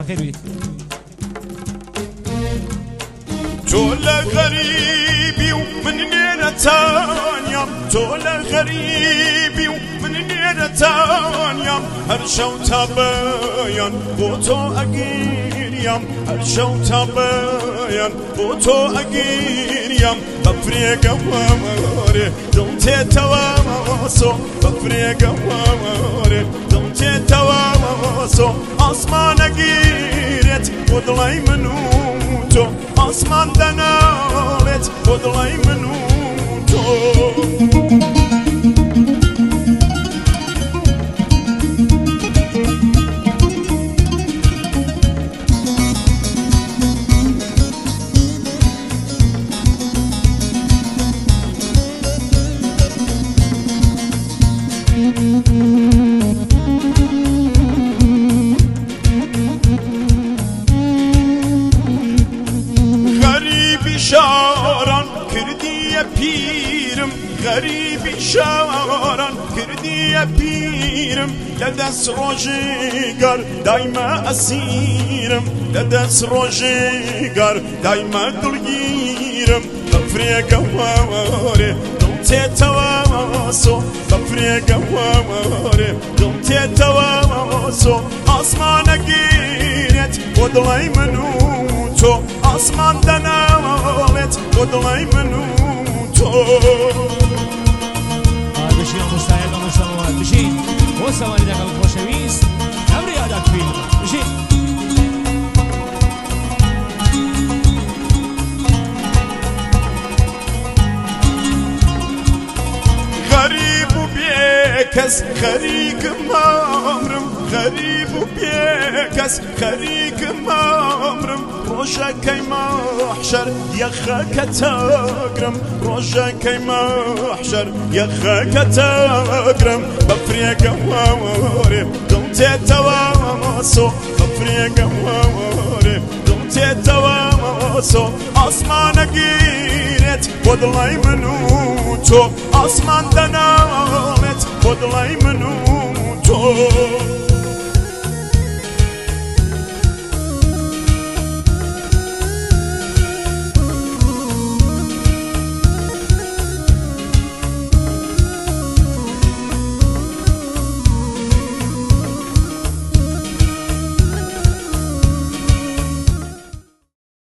تو لغريبي ومن نينا تانيا تو لغريبي ومن نينا تانيا هرشو تبايان بوتو أجيريام هرشو تبايان بوتو أجيريام بفريق واموري دمتي توامسو بفريق واموري دمتي توامسو أسمان أجيرت وضلي منوتو أسمان دنالت وضلي منوتو شاران کردی پیرم غریبی شاران کردی پیرم لدست روزگار دایم اسیرم لدست روزگار دایم دلگیرم بفریق واره دمت تواسو بفریق واره دمت تواسو آسمان گیرت ودلای منوتو آسمان دنالت ودلای منوتو بشین مستعد و مستمر بشین و سواری دکل خوشویست نبری عادت فیلم بشین غريب وبيكس خريق مامرم غريب وبيكس خريق مامرم روجك محشر يا خاك تقرم روجك محشر يا خاك تقرم بفريق واموري دمت توامسو بفريق واموري دمت توامسو أسمان جيرت ودلي منوتو أسمان دنالت ودلي منوتو